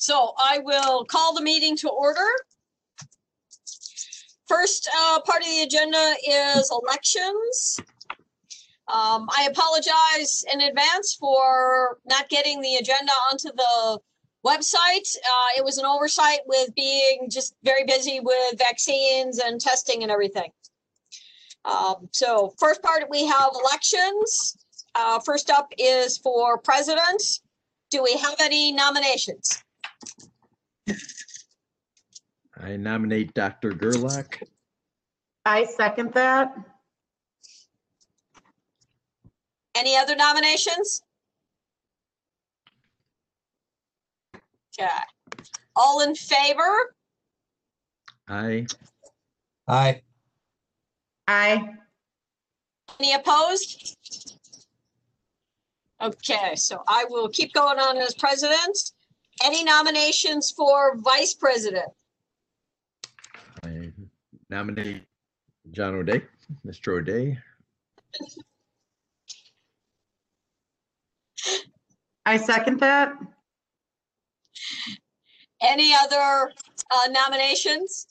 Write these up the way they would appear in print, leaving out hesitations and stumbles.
So I will call the meeting to order. First part of the agenda is elections. I apologize in advance for not getting the agenda onto the website. It was an oversight with being just very busy with vaccines and testing and everything. So first part, we have elections. First up is for president. Do we have any nominations? I nominate Dr. Gerlach. I second that. Any other nominations? Okay. All in favor? Aye. Aye. Aye. Any opposed? Okay, so I will keep going on as president. Any nominations for vice president? I nominate John O'Day, Mr. O'Day. I second that. Any other nominations?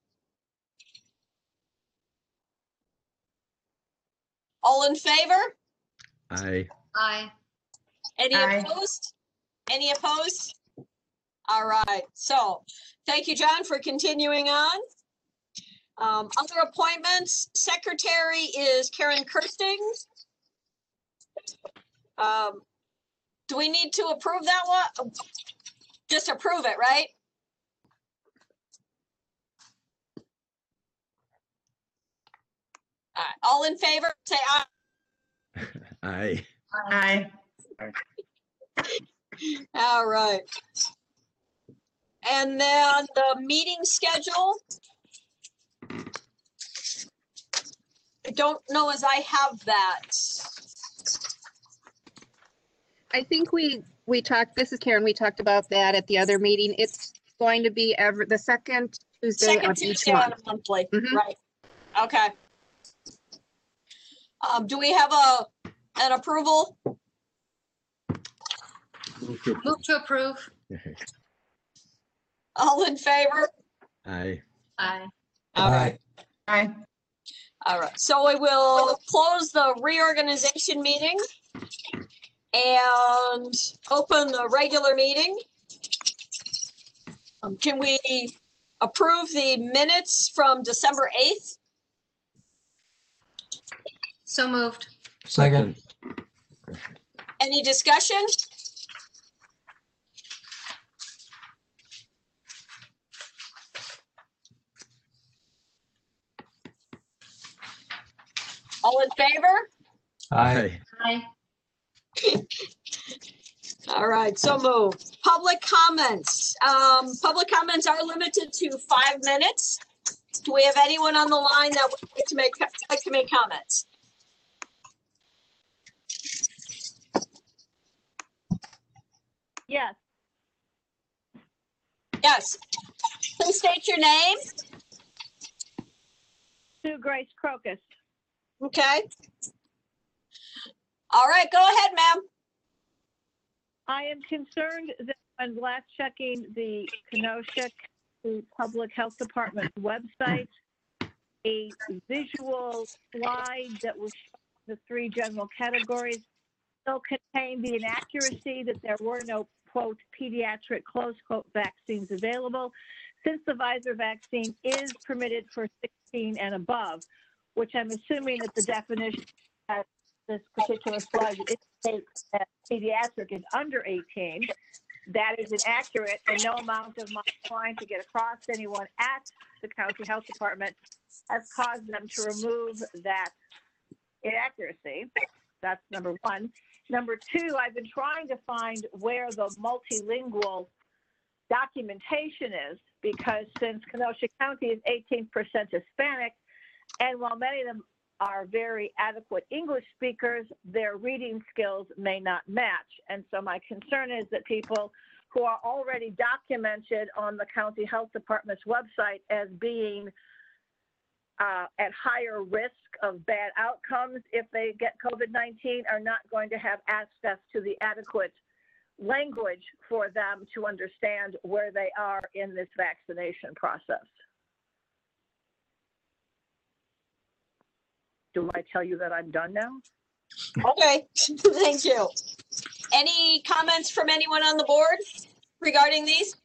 All in favor? Aye. Aye. Any Aye. opposed? Any opposed? All right, so thank you, John, for continuing on. Other appointments, secretary is Karen Kirsting. Do we need to approve that one? Just approve it, right? All right, all in favor, say aye. Aye. Aye. All right. And then the meeting schedule. I don't know as I have that. I think we talked, this is Karen, we talked about that at the other meeting. It's going to be the second Tuesday Second of each Tuesday on month. a monthly, Mhm. right? Okay. Do we have an approval? Move to approve. All in favor? Aye. Aye. All right. Aye. All right, so we will close the reorganization meeting and open the regular meeting. Can we approve the minutes from December 8th? So moved. Second. Any discussion? All in favor? Aye. Aye. All right, so moved. Public comments. Public comments are limited to 5 minutes. Do we have anyone on the line that would like to make comments? Yes, Yes. Please state your name. Sue Grace Crocus. Okay. All right, go ahead, ma'am. I am concerned that when last checking the Kenosha County Public Health Department website, a visual slide that was showing the 3 general categories still contained the inaccuracy that there were no, quote, pediatric, close quote, vaccines available, since the Pfizer vaccine is permitted for 16 and above, which I'm assuming that the definition of this particular slide indicates that pediatric is under 18. That is inaccurate, and no amount of my trying to get across to anyone at the county health department has caused them to remove that inaccuracy. That's number one. Number two, I've been trying to find where the multilingual documentation is, because since Kenosha County is 18% Hispanic, and while many of them are very adequate English speakers, their reading skills may not match. And so my concern is that people who are already documented on the county health department's website as being at higher risk of bad outcomes if they get COVID-19 are not going to have access to the adequate language for them to understand where they are in this vaccination process. Do I tell you that I'm done now? Okay, thank you. Any comments from anyone on the board regarding these?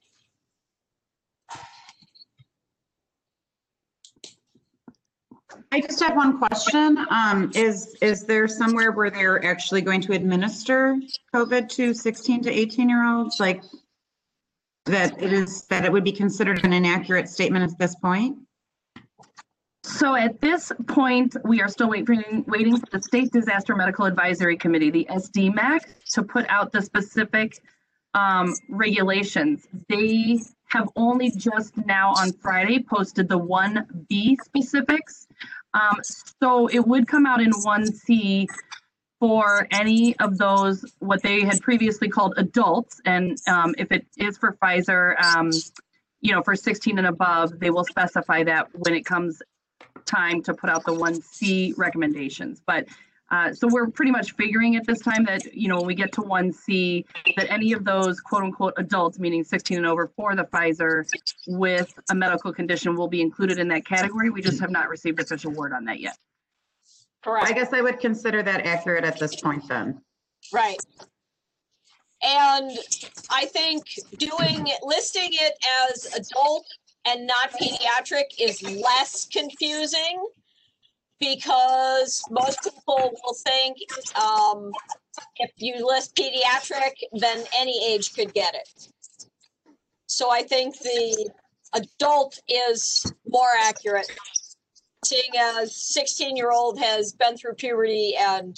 I just have one question. Is there somewhere where they're actually going to administer COVID to 16 to 18-year-olds? Like that it would be considered an inaccurate statement at this point? So at this point, we are still waiting for the State Disaster Medical Advisory Committee, the SDMAC, to put out the specific regulations. They have only just now on Friday posted the 1B specifics. So it would come out in 1C for any of those, what they had previously called adults. And if it is for Pfizer, for 16 and above, they will specify that when it comes time to put out the 1C recommendations. But so we're pretty much figuring at this time that, when we get to 1C, that any of those quote unquote adults, meaning 16 and over for the Pfizer with a medical condition, will be included in that category. We just have not received official word on that yet. I Correct, guess I would consider that accurate at this point then. right. And I think listing it as adult and not pediatric is less confusing, because most people will think if you list pediatric, then any age could get it. So I think the adult is more accurate, seeing as 16-year-old has been through puberty, and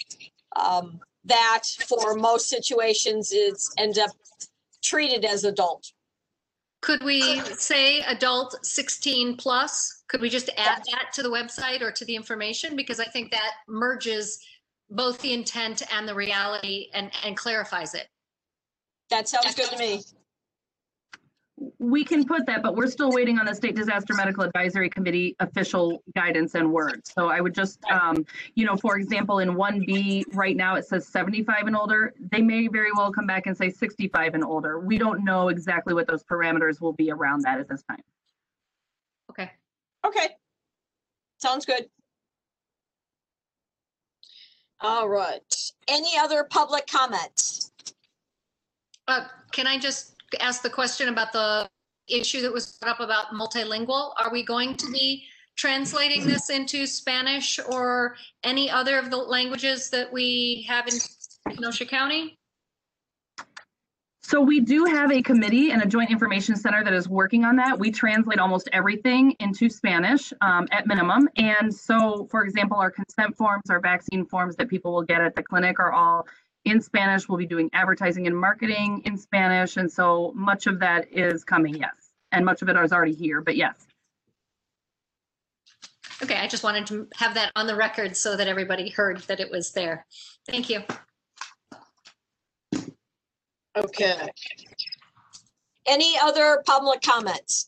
that for most situations ends up treated as adult. Could we say adult 16 plus? Could we just add that to the website or to the information? Because I think that merges both the intent and the reality and clarifies it. That sounds good to me. We can put that, but we're still waiting on the State Disaster Medical Advisory Committee official guidance and words. So I would just, for example, in 1B right now, it says 75 and older. They may very well come back and say 65 and older. We don't know exactly what those parameters will be around that at this time. Okay. Okay. Sounds good. All right. Any other public comments? Can I just ask the question about the issue that was brought up about multilingual? Are we going to be translating this into Spanish or any other of the languages that we have in Kenosha County? So we do have a committee and a joint information center that is working on that. We translate almost everything into Spanish at minimum. And so, for example, our consent forms, our vaccine forms that people will get at the clinic are all in Spanish. We'll be doing advertising and marketing in Spanish. And so much of that is coming, yes. And much of it is already here, but yes. Okay, I just wanted to have that on the record so that everybody heard that it was there. Thank you. Okay. Any other public comments?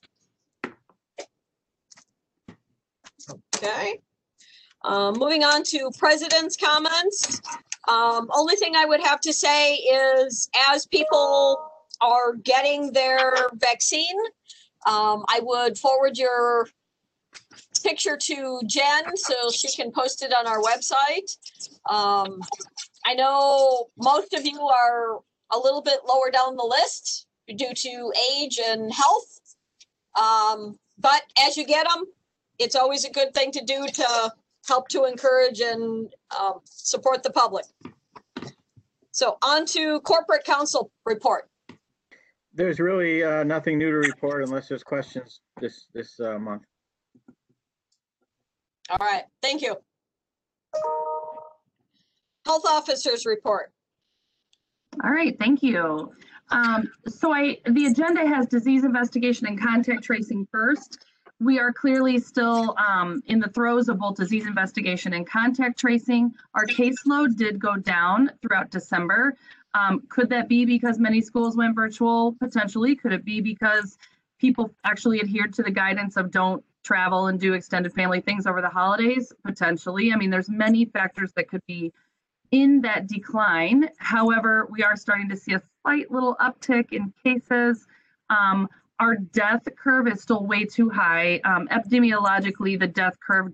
Okay. Moving on to president's comments. Only thing I would have to say is, as people are getting their vaccine, I would forward your picture to Jen so she can post it on our website. I know most of you are a little bit lower down the list due to age and health. But as you get them, it's always a good thing to do to help to encourage and support the public. So on to corporate council report. There's really nothing new to report unless there's questions this month. All right, thank you. Health officers report. All right, thank you. The agenda has disease investigation and contact tracing first. We are clearly still in the throes of both disease investigation and contact tracing. Our caseload did go down throughout December. Could that be because many schools went virtual? Potentially. Could it be because people actually adhered to the guidance of don't travel and do extended family things over the holidays? Potentially. I mean, there's many factors that could be in that decline. However, we are starting to see slight little uptick in cases. Our death curve is still way too high. Epidemiologically, the death curve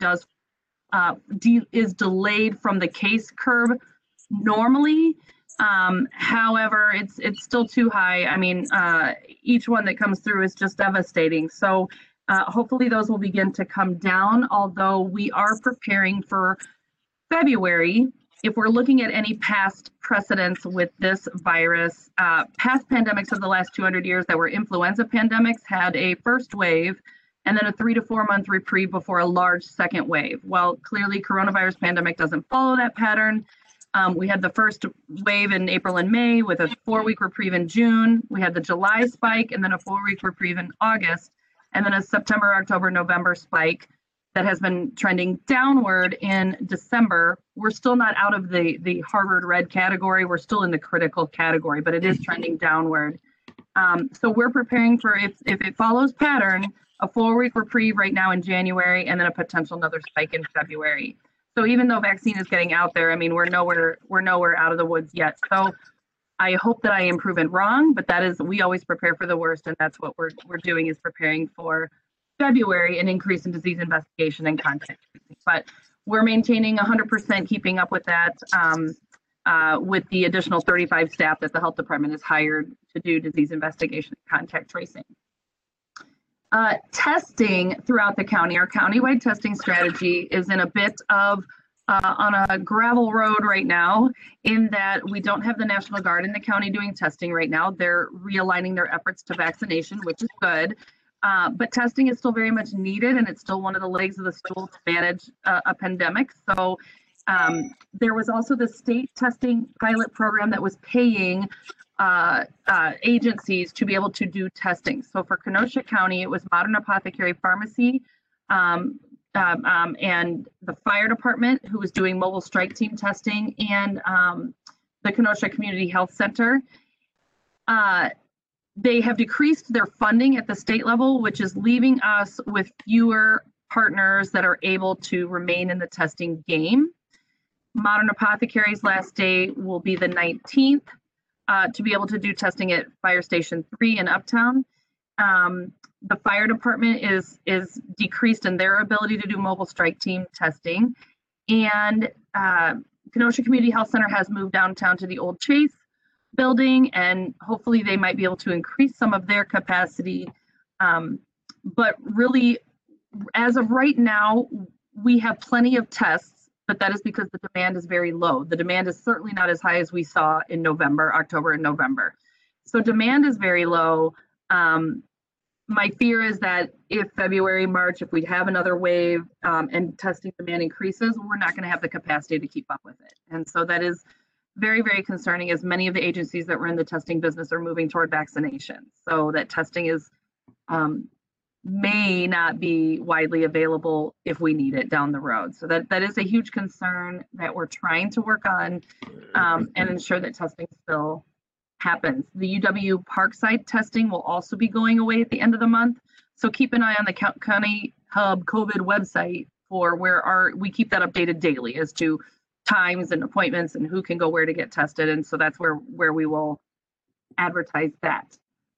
is delayed from the case curve normally. However, it's still too high. I mean, each one that comes through is just devastating. So hopefully those will begin to come down, although we are preparing for February. If we're looking at any past precedents with this virus, past pandemics of the last 200 years that were influenza pandemics had a first wave and then a 3 to 4 month reprieve before a large second wave. Well, clearly coronavirus pandemic doesn't follow that pattern. We had the first wave in April and May with a 4-week reprieve in June. We had the July spike and then a 4-week reprieve in August, and then a September, October, November spike that has been trending downward in December. We're still not out of the Harvard red category. We're still in the critical category, but it is trending downward. So we're preparing for, if it follows pattern, a 4-week reprieve right now in January, and then a potential another spike in February. So even though vaccine is getting out there, I mean, we're nowhere out of the woods yet. So I hope that I am proven wrong, but that is, we always prepare for the worst, and that's what we're doing, is preparing for February, an increase in disease investigation and contact tracing. But we're maintaining 100%, keeping up with that, with the additional 35 staff that the health department has hired to do disease investigation and contact tracing. Testing throughout the county, our countywide testing strategy is in a bit of on a gravel road right now, in that we don't have the National Guard in the county doing testing right now. They're realigning their efforts to vaccination, which is good. But testing is still very much needed, and it's still one of the legs of the stool to manage a pandemic. So there was also the state testing pilot program that was paying agencies to be able to do testing. So for Kenosha County, it was Modern Apothecary Pharmacy and the fire department, who was doing mobile strike team testing, and the Kenosha Community Health Center. They have decreased their funding at the state level, which is leaving us with fewer partners that are able to remain in the testing game. Modern Apothecary's last day will be the 19th to be able to do testing at Fire Station 3 in Uptown. The fire department is decreased in their ability to do mobile strike team testing. And Kenosha Community Health Center has moved downtown to the old Chase building, and hopefully they might be able to increase some of their capacity. But really, as of right now, we have plenty of tests, but that is because the demand is very low. The demand is certainly not as high as we saw in October and November. So demand is very low. My fear is that if February, March, if we have another wave and testing demand increases, we're not going to have the capacity to keep up with it. And so that is very, very concerning, as many of the agencies that were in the testing business are moving toward vaccination. So that testing is may not be widely available if we need it down the road. So that is a huge concern that we're trying to work on and ensure that testing still happens. The UW Parkside testing will also be going away at the end of the month. So keep an eye on the County Hub COVID website for where we keep that updated daily as to times and appointments and who can go where to get tested. And so that's where we will advertise that.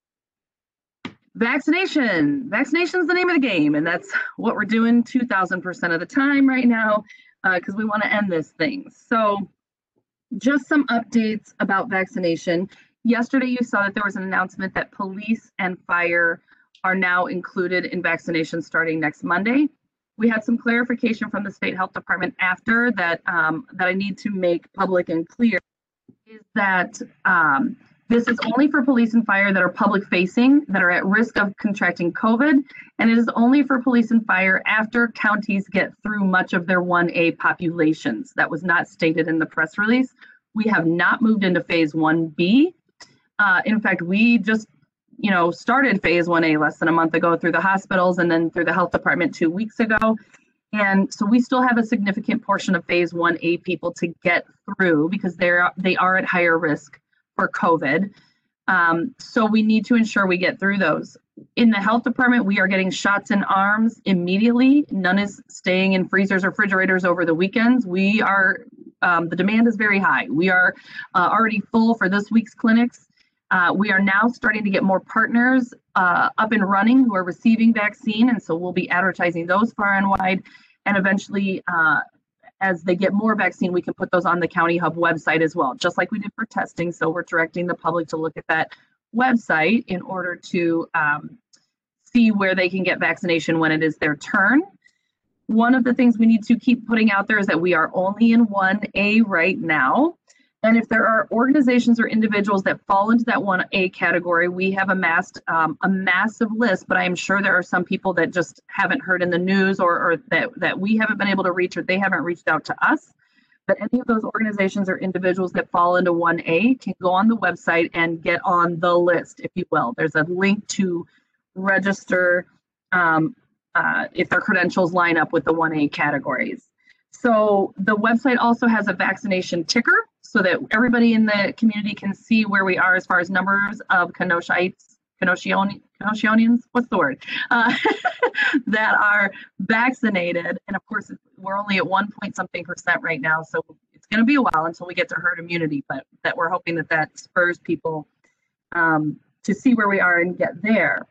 Vaccination is the name of the game, and that's what we're doing 2000% of the time right now, because we want to end this thing. So just some updates about vaccination. Yesterday, you saw that there was an announcement that police and fire are now included in vaccination starting next Monday. We had some clarification from the state health department after that that I need to make public and clear, is that this is only for police and fire that are public facing, that are at risk of contracting COVID, and it is only for police and fire after counties get through much of their 1A populations. That was not stated in the press release. We have not moved into phase 1B. In fact, we just started phase 1A less than a month ago through the hospitals and then through the health department 2 weeks ago. And so we still have a significant portion of phase 1A people to get through because they are at higher risk for COVID. So we need to ensure we get through those. In the health department, we are getting shots in arms immediately. None is staying in freezers or refrigerators over the weekends. We are, the demand is very high. We are already full for this week's clinics. We are now starting to get more partners up and running who are receiving vaccine, and so we'll be advertising those far and wide. And eventually, as they get more vaccine, we can put those on the County Hub website as well, just like we did for testing. So we're directing the public to look at that website in order to see where they can get vaccination when it is their turn. One of the things we need to keep putting out there is that we are only in 1A right now. And if there are organizations or individuals that fall into that 1A category, we have amassed a massive list, but I am sure there are some people that just haven't heard in the news or that we haven't been able to reach, or they haven't reached out to us. But any of those organizations or individuals that fall into 1A can go on the website and get on the list, if you will. There's a link to register if their credentials line up with the 1A categories. So the website also has a vaccination ticker so that everybody in the community can see where we are as far as numbers of Kenoshians, what's the word, that are vaccinated. And of course, we're only at 1% right now, so it's going to be a while until we get to herd immunity, but that we're hoping that that spurs people to see where we are and get there.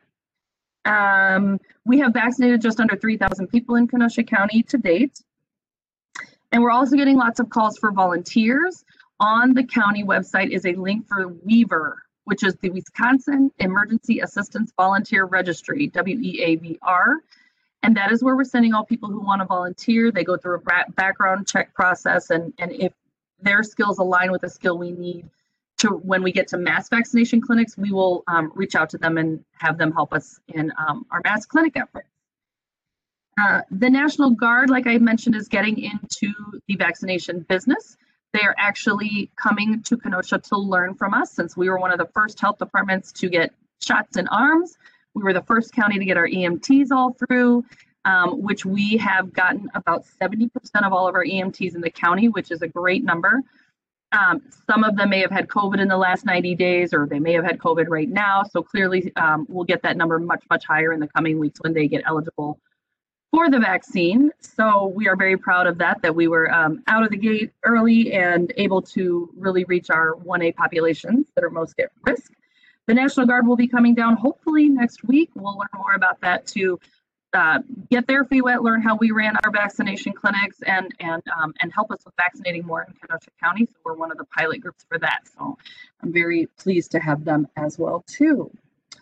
We have vaccinated just under 3,000 people in Kenosha County to date. And we're also getting lots of calls for volunteers. On the county website is a link for Weaver, which is the Wisconsin Emergency Assistance Volunteer Registry, WEAVR. And that is where we're sending all people who want to volunteer. They go through a background check process, and if their skills align with the skill we need to, when we get to mass vaccination clinics, we will reach out to them and have them help us in our mass clinic effort. The National Guard, like I mentioned, is getting into the vaccination business. They are actually coming to Kenosha to learn from us, since we were one of the first health departments to get shots in arms. We were the first county to get our EMTs all through, which we have gotten about 70% of all of our EMTs in the county, which is a great number. Some of them may have had COVID in the last 90 days, or they may have had COVID right now. So clearly we'll get that number much, much higher in the coming weeks when they get eligible for the vaccine. So we are very proud of that we were out of the gate early and able to really reach our 1A populations that are most at risk. The National Guard will be coming down hopefully next week. We'll learn more about that to get their feet wet, learn how we ran our vaccination clinics, and help us with vaccinating more in Kenosha County. So we're one of the pilot groups for that. So I'm very pleased to have them as well too.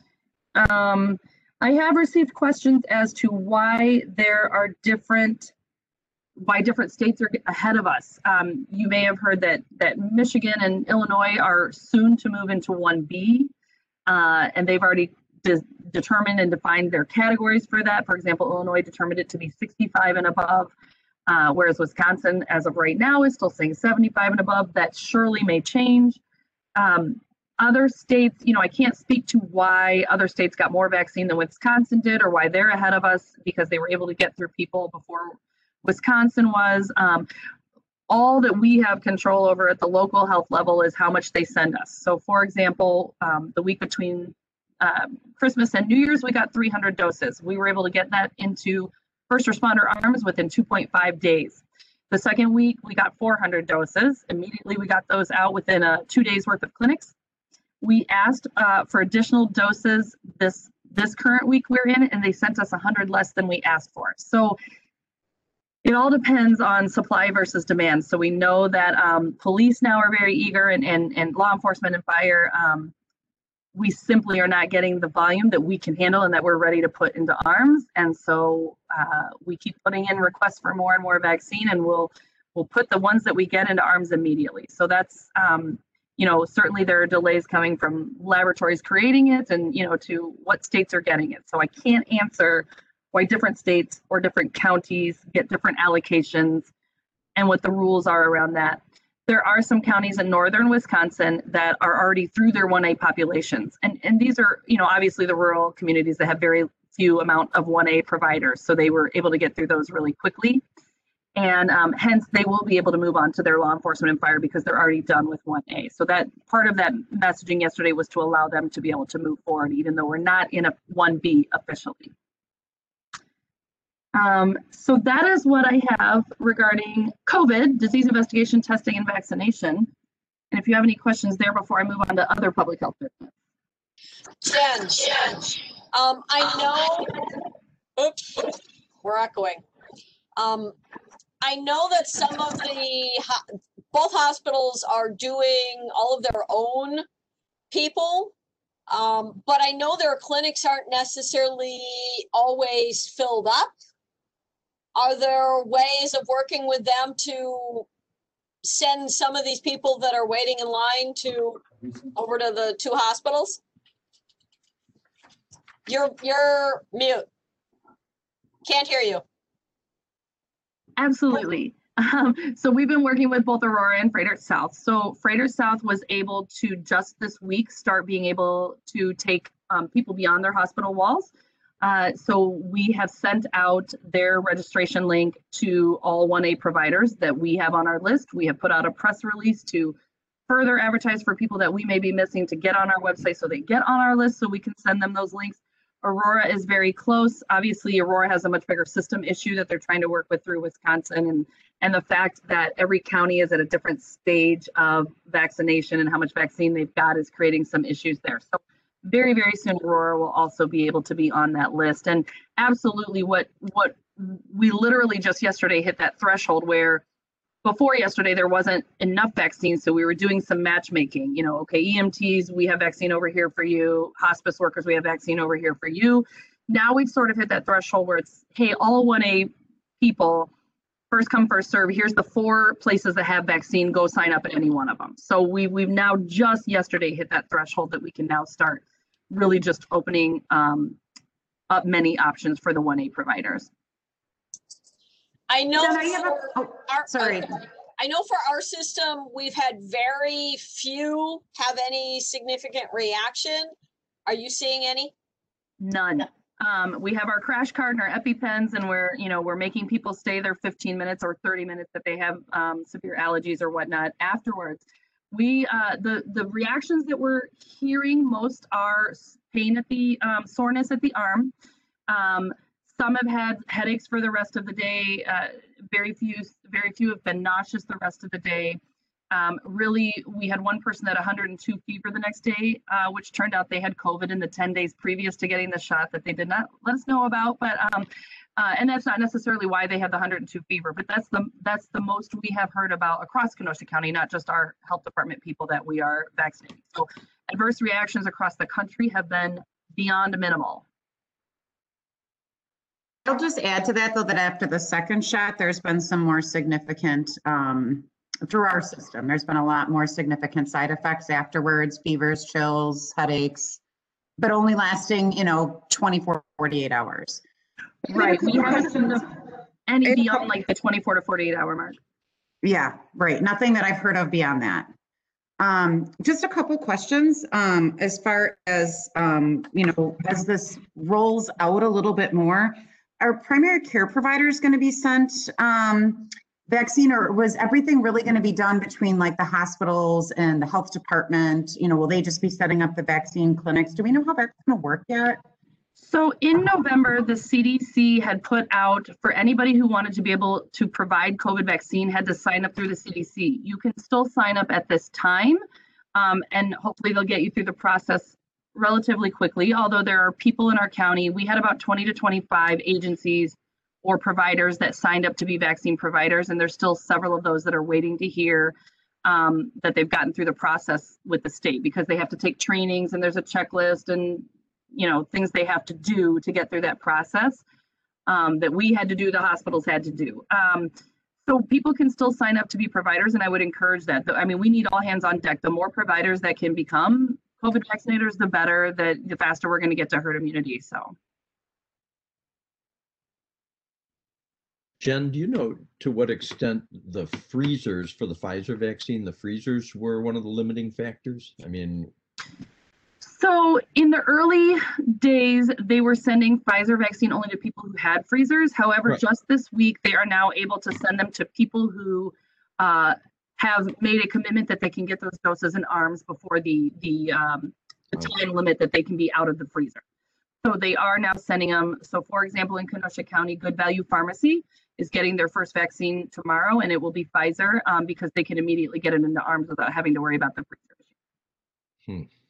I have received questions as to why different states are ahead of us. You may have heard that Michigan and Illinois are soon to move into 1B, and they've already determined and defined their categories for that. For example, Illinois determined it to be 65 and above, whereas Wisconsin, as of right now, is still saying 75 and above. That surely may change. Other states, I can't speak to why other states got more vaccine than Wisconsin did, or why they're ahead of us because they were able to get through people before Wisconsin was. All that we have control over at the local health level is how much they send us. So for example, the week between Christmas and New Year's, we got 300 doses. We were able to get that into first responder arms within 2.5 days. The second week, we got 400 doses. Immediately, we got those out within 2 days worth of clinics. We asked for additional doses this current week we're in, and they sent us 100 less than we asked for. So it all depends on supply versus demand. So we know that police now are very eager, and law enforcement and fire, we simply are not getting the volume that we can handle and that we're ready to put into arms. And so we keep putting in requests for more and more vaccine, and we'll put the ones that we get into arms immediately. So that's certainly there are delays coming from laboratories creating it and, to what states are getting it. So I can't answer why different states or different counties get different allocations and what the rules are around that. There are some counties in northern Wisconsin that are already through their 1A populations. And these are, obviously the rural communities that have very few amount of 1A providers. So they were able to get through those really quickly. And hence they will be able to move on to their law enforcement and fire because they're already done with 1A. So that part of that messaging yesterday was to allow them to be able to move forward, even though we're not in a 1B officially. So that is what I have regarding COVID, disease investigation, testing, and vaccination. And if you have any questions there before I move on to other public health business. Jen, I know, oops, we're echoing. I know that some of both hospitals are doing all of their own people, but I know their clinics aren't necessarily always filled up. Are there ways of working with them to send some of these people that are waiting in line over to the two hospitals? You're mute. Can't hear you. Absolutely. So we've been working with both Aurora and Freighter South. So Freighter South was able to just this week start being able to take people beyond their hospital walls. So we have sent out their registration link to all 1A providers that we have on our list. We have put out a press release to further advertise for people that we may be missing to get on our website so they get on our list so we can send them those links. Aurora is very close. Obviously, Aurora has a much bigger system issue that they're trying to work with through Wisconsin, and the fact that every county is at a different stage of vaccination and how much vaccine they've got is creating some issues there. So very, very soon, Aurora will also be able to be on that list. And absolutely what we literally just yesterday hit that threshold where before yesterday, there wasn't enough vaccines, so we were doing some matchmaking. You know, okay, EMTs, we have vaccine over here for you. Hospice workers, we have vaccine over here for you. Now we've sort of hit that threshold where it's, hey, all 1A people, first come, first serve. Here's the 4 places that have vaccine. Go sign up at any one of them. So we've now just yesterday hit that threshold that we can now start really just opening up many options for the 1A providers. I know. Sorry. I know for our system, we've had very few have any significant reaction. Are you seeing any? None. We have our crash card and our EpiPens, and we're making people stay there 15 minutes or 30 minutes if they have severe allergies or whatnot afterwards. The reactions that we're hearing most are pain at the soreness at the arm. Some have had headaches for the rest of the day. Very few have been nauseous the rest of the day. Really, we had one person that 102 fever the next day, which turned out they had COVID in the 10 days previous to getting the shot that they did not let us know about. But and that's not necessarily why they had the 102 fever, but that's the most we have heard about across Kenosha County, not just our health department people that we are vaccinating. So adverse reactions across the country have been beyond minimal. I'll just add to that, though, that after the second shot, there's been some more significant, through our system, there's been a lot more significant side effects afterwards, fevers, chills, headaches, but only lasting, 24, 48 hours. Right. We haven't seen any beyond like the 24 to 48 hour mark. Yeah, right. Nothing that I've heard of beyond that. Just a couple questions as far as, as this rolls out a little bit more. Are primary care providers going to be sent vaccine, or was everything really going to be done between like the hospitals and the health department? Will they just be setting up the vaccine clinics? Do we know how that's going to work yet? So in November, the CDC had put out for anybody who wanted to be able to provide COVID vaccine had to sign up through the CDC. You can still sign up at this time, and hopefully they'll get you through the process relatively quickly, although there are people in our county. We had about 20 to 25 agencies or providers that signed up to be vaccine providers, and there's still several of those that are waiting to hear that they've gotten through the process with the state, because they have to take trainings and there's a checklist and things they have to do to get through that process that we had to do, the hospitals had to do. So people can still sign up to be providers, and I would encourage that. I mean, we need all hands on deck. The more providers that can become COVID vaccinators, the better, the faster we're going to get to herd immunity. So. Jen, do you know to what extent the freezers for the Pfizer vaccine, the freezers were one of the limiting factors? I mean. So in the early days, they were sending Pfizer vaccine only to people who had freezers. However, right. Just this week, they are now able to send them to people who have made a commitment that they can get those doses in arms before the time limit that they can be out of the freezer. So they are now sending them. So for example, in Kenosha County, Good Value Pharmacy is getting their first vaccine tomorrow, and it will be Pfizer because they can immediately get it into arms without having to worry about the freezer.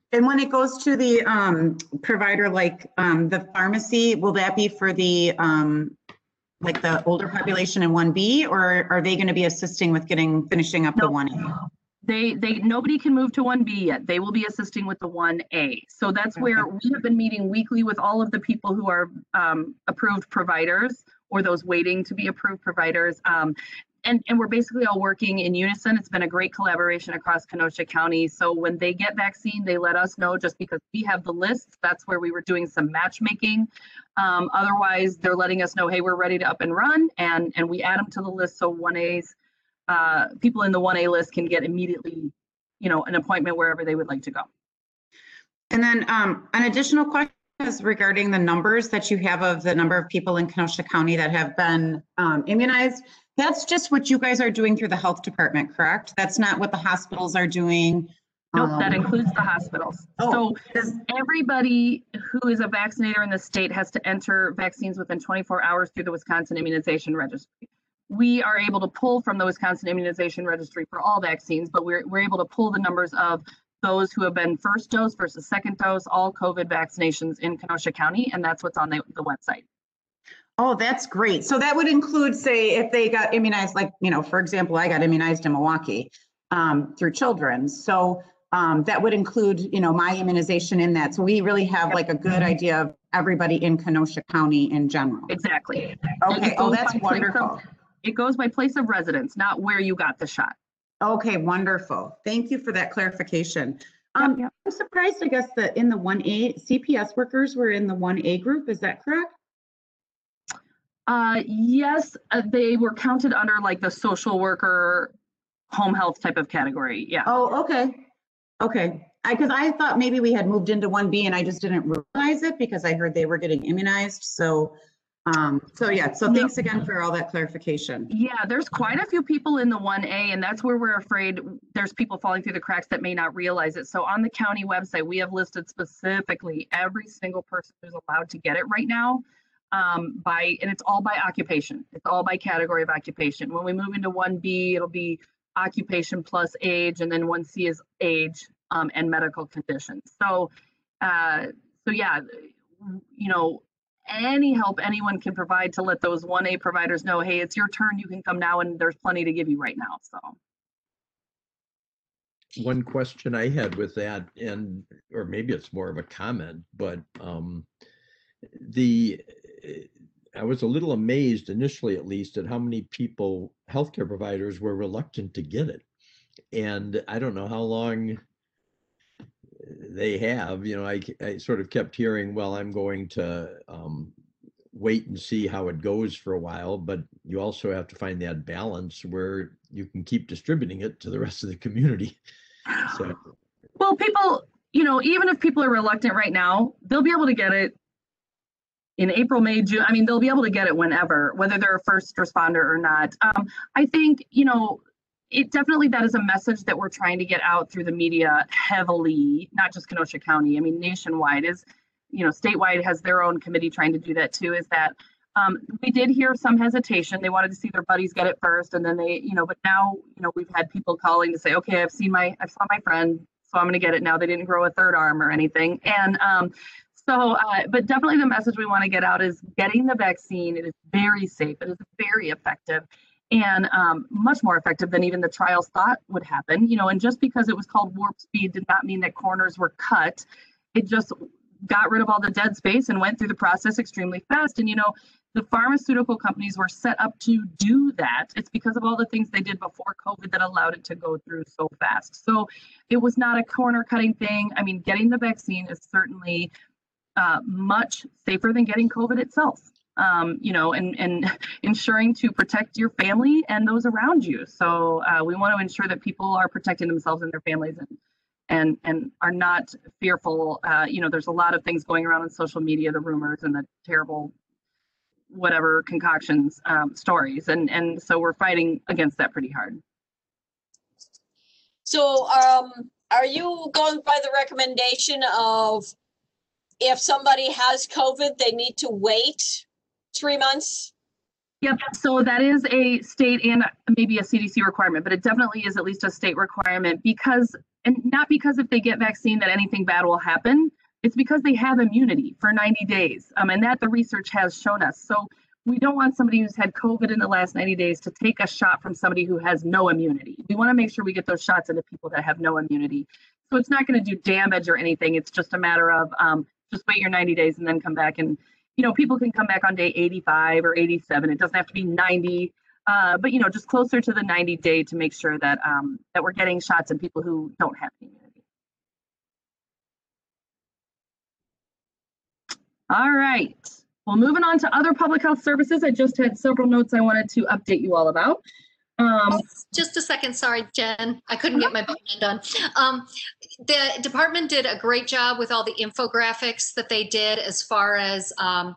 And when it goes to the provider, like the pharmacy, will that be for the like the older population in 1B, or are they going to be assisting with finishing up the No. 1A? Nobody can move to 1B yet. They will be assisting with the 1A. So that's where we have been meeting weekly with all of the people who are approved providers or those waiting to be approved providers. And we're basically all working in unison. It's been a great collaboration across Kenosha County. So when they get vaccine, they let us know just because we have the lists. That's where we were doing some matchmaking. Otherwise, they're letting us know, hey, we're ready to up and run. And we add them to the list. So 1A's people in the 1A list can get immediately, an appointment wherever they would like to go. And then an additional question is regarding the numbers that you have of the number of people in Kenosha County that have been immunized. That's just what you guys are doing through the health department, correct? That's not what the hospitals are doing? Nope, that includes the hospitals. Oh, so everybody who is a vaccinator in the state has to enter vaccines within 24 hours through the Wisconsin Immunization Registry. We are able to pull from the Wisconsin Immunization Registry for all vaccines, but we're able to pull the numbers of those who have been first dose versus second dose, all COVID vaccinations in Kenosha County, and that's what's on the website. Oh, that's great. So that would include, say, if they got immunized, like, for example, I got immunized in Milwaukee through children. So that would include, my immunization in that. So we really have like a good idea of everybody in Kenosha County in general. Exactly. Okay. Oh, that's wonderful. It goes by place of residence, not where you got the shot. Okay, wonderful. Thank you for that clarification. I'm surprised, I guess, that in the 1A, CPS workers were in the 1A group. Is that correct? Yes, they were counted under like the social worker, home health type of category. Yeah. Oh, okay. Okay. Because I thought maybe we had moved into 1B and I just didn't realize it because I heard they were getting immunized. So thanks again for all that clarification. Yeah, there's quite a few people in the 1A, and that's where we're afraid there's people falling through the cracks that may not realize it. So on the county website, we have listed specifically every single person who's allowed to get it right now. And it's all by occupation. It's all by category of occupation. When we move into 1B, it'll be occupation plus age, and then 1C is age and medical conditions. So yeah, any help anyone can provide to let those 1A providers know, hey, it's your turn, you can come now, and there's plenty to give you right now. So one question I had with that, or maybe it's more of a comment, but I was a little amazed initially, at least, at how many people, healthcare providers, were reluctant to get it. And I don't know how long they have, I sort of kept hearing, well, I'm going to wait and see how it goes for a while, but you also have to find that balance where you can keep distributing it to the rest of the community. So, well, people, even if people are reluctant right now, they'll be able to get it in April, May, June. I mean, they'll be able to get it whenever, whether they're a first responder or not. I think, it definitely, that is a message that we're trying to get out through the media heavily, not just Kenosha County. I mean, nationwide is, statewide has their own committee trying to do that too, is that we did hear some hesitation. They wanted to see their buddies get it first. And then they, but now, we've had people calling to say, okay, I saw my friend, so I'm going to get it now. They didn't grow a third arm or anything. And but definitely the message we want to get out is getting the vaccine. It is very safe. It is very effective. And much more effective than even the trials thought would happen, and just because it was called warp speed did not mean that corners were cut. It just got rid of all the dead space and went through the process extremely fast. And, the pharmaceutical companies were set up to do that. It's because of all the things they did before COVID that allowed it to go through so fast. So it was not a corner cutting thing. I mean, getting the vaccine is certainly much safer than getting COVID itself. And ensuring to protect your family and those around you. So we want to ensure that people are protecting themselves and their families and are not fearful. There's a lot of things going around on social media, the rumors and the terrible whatever concoctions, stories. And so we're fighting against that pretty hard. So are you going by the recommendation of if somebody has COVID, they need to wait 3 months Yep, so that is a state and maybe a CDC requirement, but it definitely is at least a state requirement because, and not because if they get vaccine that anything bad will happen, it's because they have immunity for 90 days. And that the research has shown us. So we don't want somebody who's had COVID in the last 90 days to take a shot from somebody who has no immunity. We want to make sure we get those shots into people that have no immunity. So it's not going to do damage or anything. It's just a matter of just wait your 90 days and then come back. And, you know, people can come back on day 85 or 87. It doesn't have to be 90, but, you know, just closer to the 90 day to make sure that that we're getting shots in people who don't have immunity. All right. Well, moving on to other public health services, I just had several notes I wanted to update you all about. Just a second, sorry, Jen. I couldn't get my button undone. The department did a great job with all the infographics that they did as far as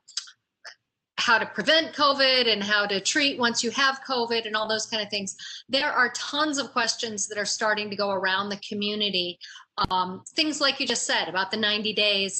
how to prevent COVID and how to treat once you have COVID and all those kind of things. There are tons of questions that are starting to go around the community. Things like you just said about the 90 days,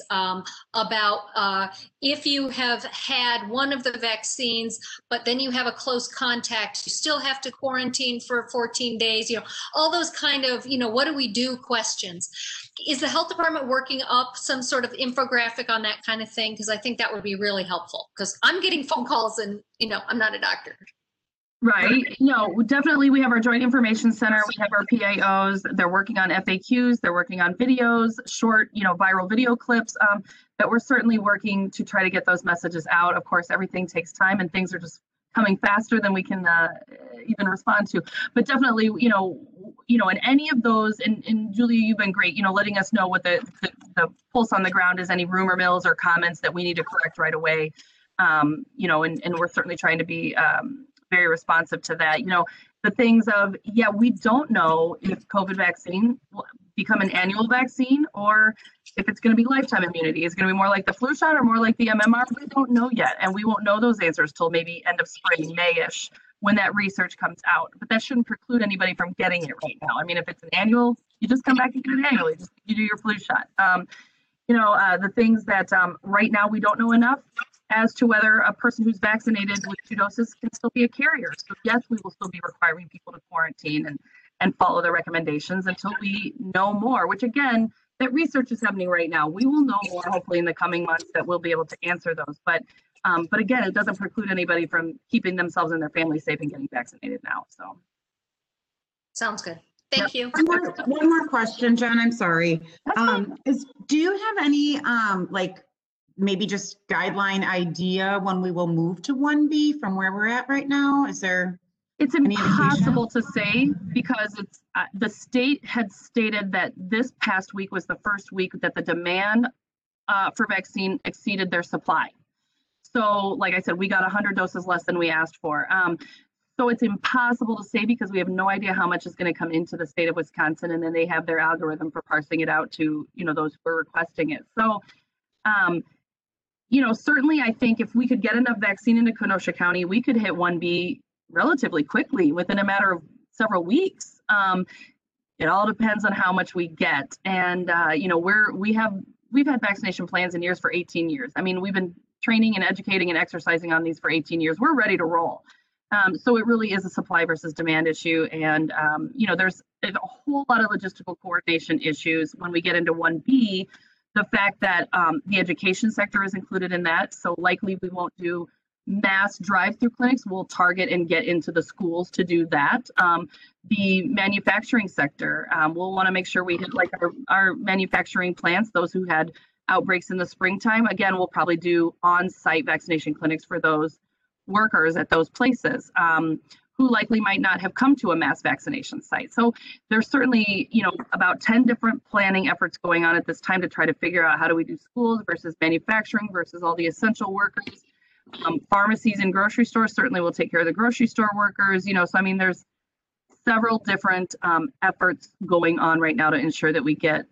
about if you have had one of the vaccines, but then you have a close contact, you still have to quarantine for 14 days, you know, all those kind of, you know, what do we do questions. Is the health department working up some sort of infographic on that kind of thing? Because I think that would be really helpful because I'm getting phone calls and, you know, I'm not a doctor. Right. No, definitely. We have our Joint Information Center. We have our PAOs. They're working on FAQs. They're working on videos, short, you know, viral video clips. But we're certainly working to try to get those messages out. Of course, everything takes time and things are just coming faster than we can even respond to. But definitely, you know, in any of those, and Julia, you've been great, you know, letting us know what the pulse on the ground is, any rumor mills or comments that we need to correct right away. You know, and we're certainly trying to be very responsive to that. You know, the things of, yeah, we don't know if COVID vaccine will become an annual vaccine or if it's going to be lifetime immunity. Is it going to be more like the flu shot or more like the MMR? We don't know yet. And we won't know those answers till maybe end of spring, May-ish, when that research comes out. But that shouldn't preclude anybody from getting it right now. I mean, if it's an annual, you just come back and get it annually. You do your flu shot. You know, the things that right now we don't know enough as to whether a person who's vaccinated with 2 doses can still be a carrier. So yes, we will still be requiring people to quarantine and follow the recommendations until we know more, which again, that research is happening right now. We will know more hopefully in the coming months that we'll be able to answer those. But again, it doesn't preclude anybody from keeping themselves and their family safe and getting vaccinated now. So. Sounds good. Thank you. One more question, Jen, I'm sorry. Do you have any like maybe just guideline idea when we will move to 1B from where we're at right now? Is there? It's impossible to say because it's the state had stated that this past week was the first week that the demand for vaccine exceeded their supply. So like I said, we got 100 doses less than we asked for. So it's impossible to say because we have no idea how much is going to come into the state of Wisconsin, and then they have their algorithm for parsing it out to, you know, those who are requesting it. So, you know, certainly I think if we could get enough vaccine into Kenosha County, we could hit 1B relatively quickly within a matter of several weeks. It all depends on how much we get. And, you know, we've had vaccination plans in years for 18 years. I mean, we've been training and educating and exercising on these for 18 years. We're ready to roll. So it really is a supply versus demand issue. And, you know, there's a whole lot of logistical coordination issues when we get into 1B. The fact that the education sector is included in that. So likely we won't do mass drive-through clinics. We'll target and get into the schools to do that. The manufacturing sector, we'll want to make sure we hit like our manufacturing plants, those who had outbreaks in the springtime. Again, we'll probably do on-site vaccination clinics for those workers at those places who likely might not have come to a mass vaccination site. So there's certainly, you know, about 10 different planning efforts going on at this time to try to figure out how do we do schools versus manufacturing versus all the essential workers. Pharmacies and grocery stores certainly will take care of the grocery store workers, you know, so I mean, there's several different efforts going on right now to ensure that we get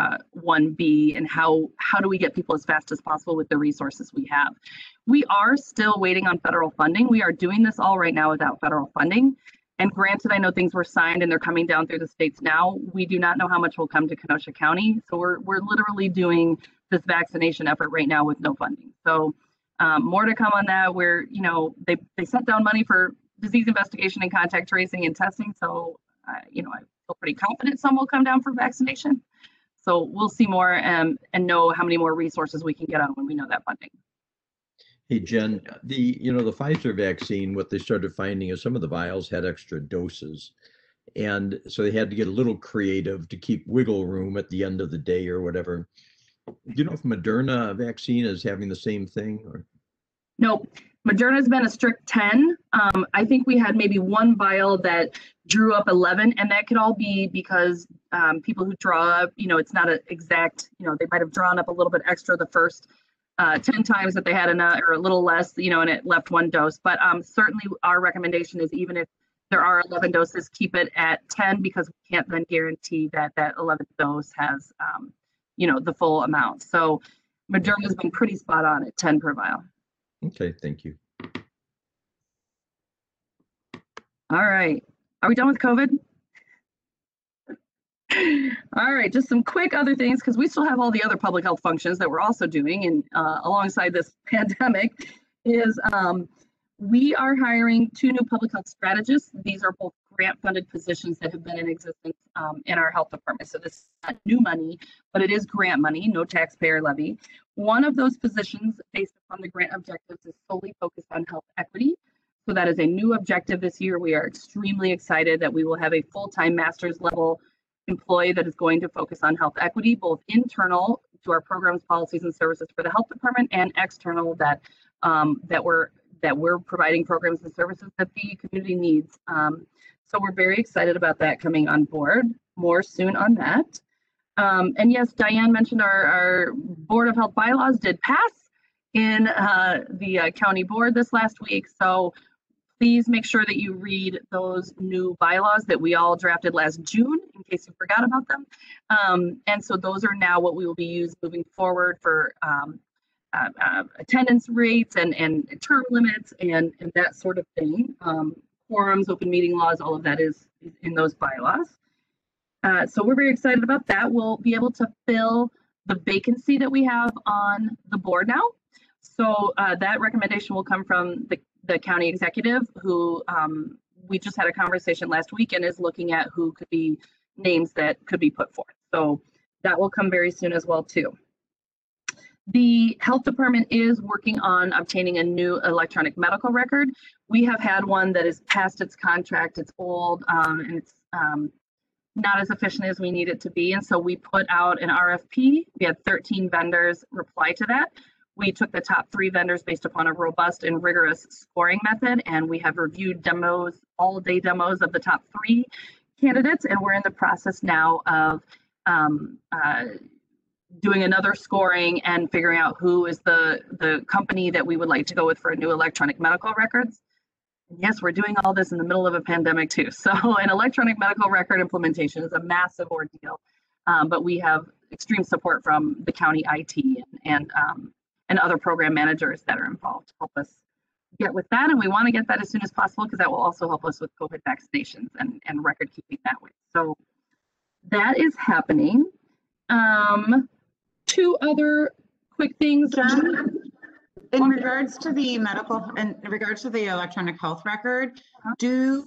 1B and how do we get people as fast as possible with the resources we have. We are still waiting on federal funding. We are doing this all right now without federal funding. And granted, I know things were signed and they're coming down through the states now. We do not know how much will come to Kenosha County. So we're literally doing this vaccination effort right now with no funding. So More to come on that, where, you know, they set down money for disease investigation and contact tracing and testing. So, you know, I feel pretty confident some will come down for vaccination. So we'll see more and know how many more resources we can get on when we know that funding. Hey, Jen, the Pfizer vaccine, what they started finding is some of the vials had extra doses. And so they had to get a little creative to keep wiggle room at the end of the day or whatever. Do you know if Moderna vaccine is having the same thing? Or? Nope. Moderna's been a strict 10. I think we had maybe one vial that drew up 11, and that could all be because people who draw up, you know, it's not an exact, you know, they might have drawn up a little bit extra the first 10 times that they had enough, or a little less, you know, and it left one dose. But certainly our recommendation is, even if there are 11 doses, keep it at 10, because we can't then guarantee that that 11th dose has, you know, the full amount. So Moderna's been pretty spot on at 10 per vial. Okay, thank you. All right. Are we done with COVID? All right, just some quick other things, because we still have all the other public health functions that we're also doing, and alongside this pandemic is we are hiring 2 new public health strategists. These are both grant-funded positions that have been in existence in our health department. So this is not new money, but it is grant money, no taxpayer levy. One of those positions, based upon the grant objectives, is solely focused on health equity. So that is a new objective this year. We are extremely excited that we will have a full-time master's level employee that is going to focus on health equity, both internal to our programs, policies, and services for the health department, and external that we're providing programs and services that the community needs. So we're very excited about that coming on board. More soon on that. And yes, Diane mentioned our Board of Health bylaws did pass in the county board this last week. So please make sure that you read those new bylaws that we all drafted last June, in case you forgot about them. And so those are now what we will be used moving forward for attendance rates and term limits and that sort of thing. Quorums, open meeting laws, all of that is in those bylaws. So we're very excited about that. We'll be able to fill the vacancy that we have on the board now. So that recommendation will come from the county executive, who we just had a conversation last week and is looking at who could be names that could be put forth. So that will come very soon as well too. The health department is working on obtaining a new electronic medical record. We have had one that is past its contract, it's old, and it's not as efficient as we need it to be. And so we put out an RFP. We had 13 vendors reply to that. We took the top 3 vendors based upon a robust and rigorous scoring method, and we have reviewed demos, all-day demos of the top 3 candidates, and we're in the process now of doing another scoring and figuring out who is the company that we would like to go with for a new electronic medical records. And yes, we're doing all this in the middle of a pandemic too. So an electronic medical record implementation is a massive ordeal, but we have extreme support from the county IT and other program managers that are involved to help us get with that. And we want to get that as soon as possible, because that will also help us with COVID vaccinations and record keeping that way. So that is happening. 2 other quick things. Jen, in regards to the medical, in regards to the electronic health record, do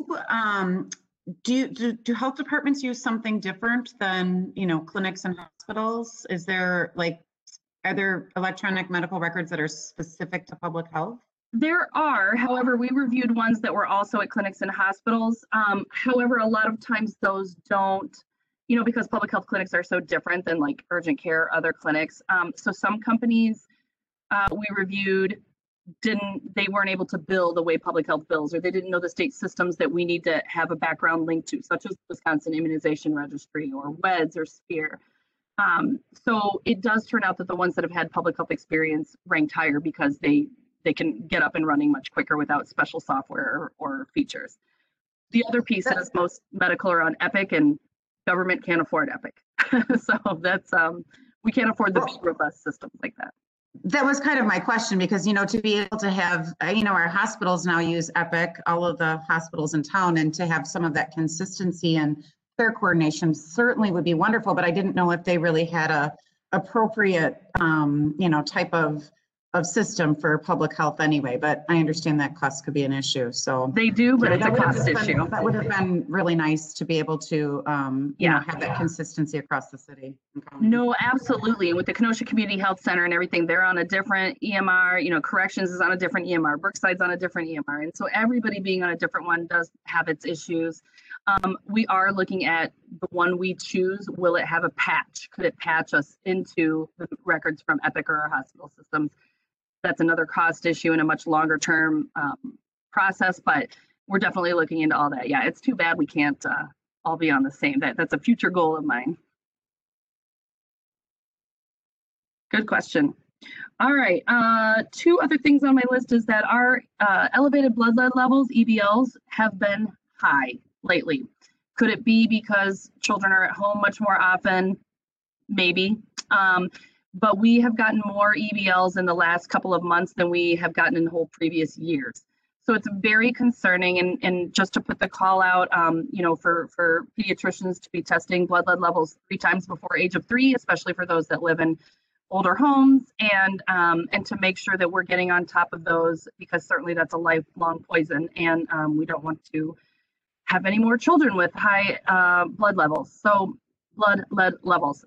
health departments use something different than, you know, clinics and hospitals? Is there are there electronic medical records that are specific to public health? There are, however, we reviewed ones that were also at clinics and hospitals. However, a lot of times those don't, you know, because public health clinics are so different than like urgent care, other clinics. So some companies we reviewed they weren't able to bill the way public health bills, or they didn't know the state systems that we need to have a background link to, such as Wisconsin Immunization Registry or WEDS or SPEAR. So it does turn out that the ones that have had public health experience ranked higher because they can get up and running much quicker without special software or features. The other piece is most medical are on Epic, and government can't afford Epic. So that's, we can't afford the big robust systems like that. That was kind of my question, because, you know, to be able to have, you know, our hospitals now use Epic, all of the hospitals in town, and to have some of that consistency and care coordination certainly would be wonderful, but I didn't know if they really had a appropriate, you know, type of system for public health anyway, but I understand that cost could be an issue, so. They do, but it's a That would have cost just been- issue. That would have been really nice to be able to, you know, Yeah. have that consistency across the city. and county. No, absolutely. And with the Kenosha Community Health Center and everything, they're on a different EMR, you know, Corrections is on a different EMR, Brookside's on a different EMR. And so everybody being on a different one does have its issues. We are looking at the one we choose. Will it have a patch? Could it patch us into the records from Epic or our hospital systems? That's another cost issue and a much longer term process, but we're definitely looking into all that. Yeah, it's too bad we can't all be on the same. That's a future goal of mine. Good question. All right, two other things on my list is that our elevated blood lead levels, EBLs, have been high lately. Could it be because children are at home much more often? Maybe. But we have gotten more EBLs in the last couple of months than we have gotten in whole previous years. So it's very concerning, and just to put the call out, you know, for pediatricians to be testing blood lead levels 3 times before age of 3, especially for those that live in older homes, and to make sure that we're getting on top of those, because certainly that's a lifelong poison, and we don't want to have any more children with high blood levels. So blood lead levels.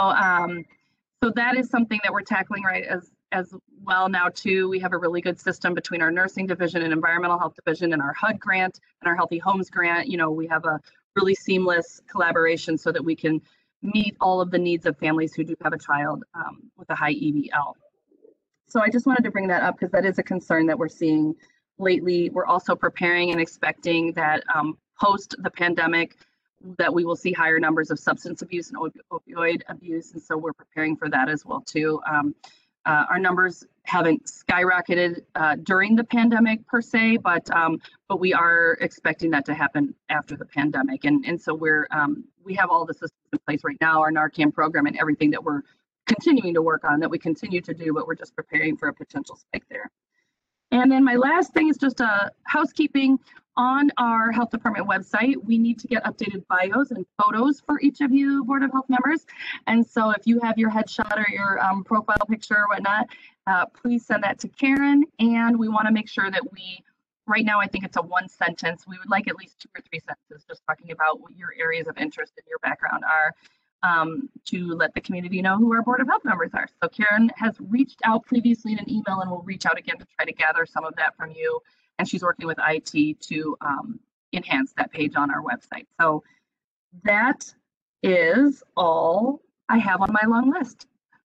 So that is something that we're tackling right as well now too. We have a really good system between our nursing division and environmental health division and our HUD grant and our Healthy Homes grant. You know, we have a really seamless collaboration so that we can meet all of the needs of families who do have a child with a high EBL. So I just wanted to bring that up because that is a concern that we're seeing lately. We're also preparing and expecting that post the pandemic, that we will see higher numbers of substance abuse and opioid abuse. And so we're preparing for that as well too. Our numbers haven't skyrocketed during the pandemic per se, but we are expecting that to happen after the pandemic. And so we have all the systems in place right now, our Narcan program and everything that we're continuing to work on, that we continue to do, but we're just preparing for a potential spike there. And then my last thing is just housekeeping. On our health department website, we need to get updated bios and photos for each of you Board of Health members. And so if you have your headshot or your profile picture or whatnot, please send that to Karen. And we want to make sure that right now, I think it's a 1 sentence. We would like at least 2 or 3 sentences just talking about what your areas of interest in your background are, to let the community know who our Board of Health members are. So Karen has reached out previously in an email and will reach out again to try to gather some of that from you. And she's working with IT to enhance that page on our website. So that is all I have on my long list.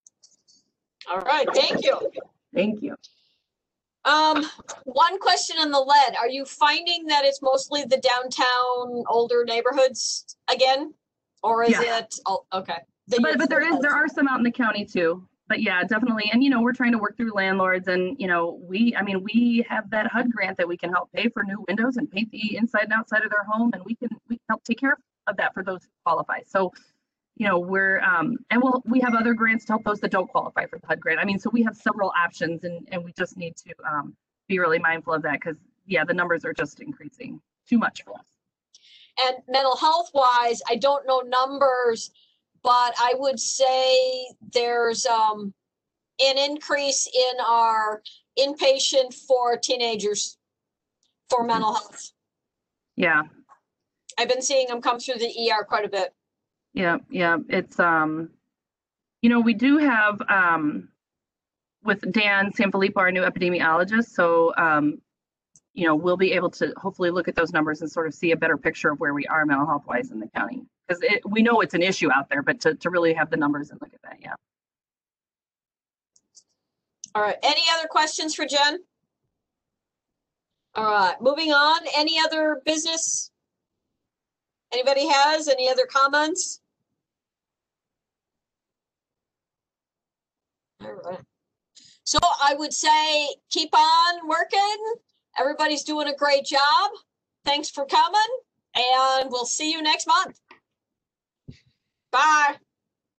All right, thank you. Thank you. One question on the lead. Are you finding that it's mostly the downtown older neighborhoods again? Or is it, oh, okay. But there are some out in the county too. But yeah, definitely. And, you know, we're trying to work through landlords and, you know, we have that HUD grant that we can help pay for new windows and paint the inside and outside of their home. And we can help take care of that for those who qualify. So, you know, we have other grants to help those that don't qualify for the HUD grant. I mean, so we have several options and we just need to be really mindful of that because, yeah, the numbers are just increasing too much for us. And mental health wise, I don't know numbers, but I would say there's an increase in our inpatient for teenagers for mental health. Yeah. I've been seeing them come through the ER quite a bit. Yeah. It's, you know, we do have, with Dan Sanfilippo, our new epidemiologist. So, you know, we'll be able to hopefully look at those numbers and sort of see a better picture of where we are mental health wise in the county. Because we know it's an issue out there, but to really have the numbers and look at that, yeah. All right, any other questions for Jen? All right, moving on. Any other business? Anybody has any other comments? All right. So I would say keep on working. Everybody's doing a great job. Thanks for coming, and we'll see you next month. Bye.